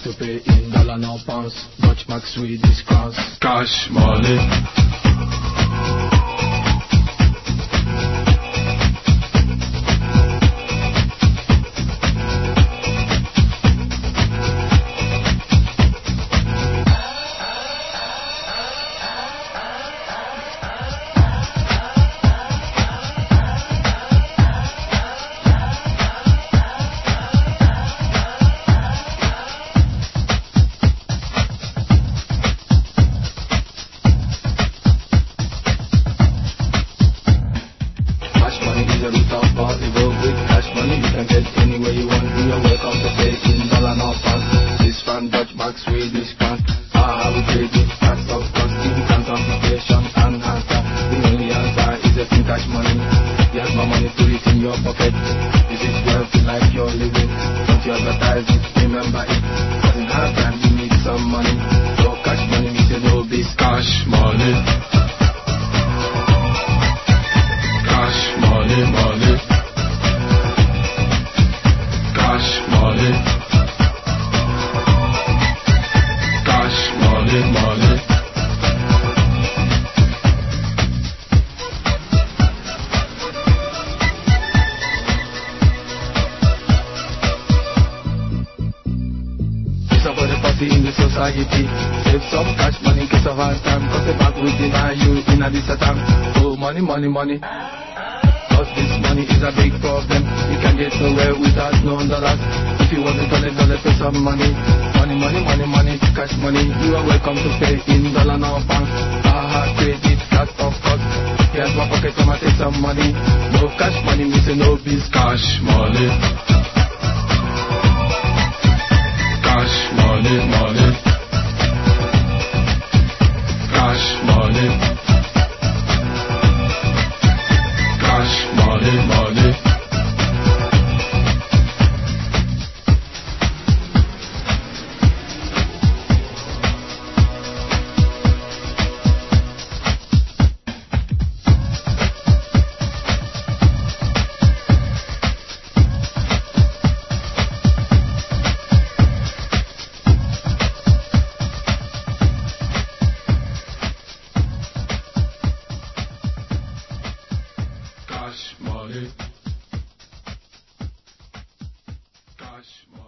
to pay in dollar nor pounds, Dutch mark, Swedish crowns. Cash money. Anywhere you want, you are welcome to pay in dollar nor pounds. This fan, Dutch mark, Swedish crowns. How we trade it, tax of costume, transportation and answer. The only answer is a free cash money. Here's my money, put it in your pocket. This is wealthy life you're living. Don't you advertise it, remember it. Cause in hard time you need some money. So cash money means a no biz. Cash money. Cash money, money. Cash money. Cash money, money. It's about the party in the society. Save some cash money in case of hard time. Cause the bank will deny you in a this time. Oh, money, money, money. Cause this money is a big problem. You can't get nowhere without no dollars. If you want $1, pay some money. Money, money, money, money, cash money. You are welcome to pay in dollar nor pounds. Credit, cash of course. Here's my pocket, come and take some money. No cash money means no biz. Cash money. Cash money, money. Cash money. Cash money, money. Cash money. Cash money.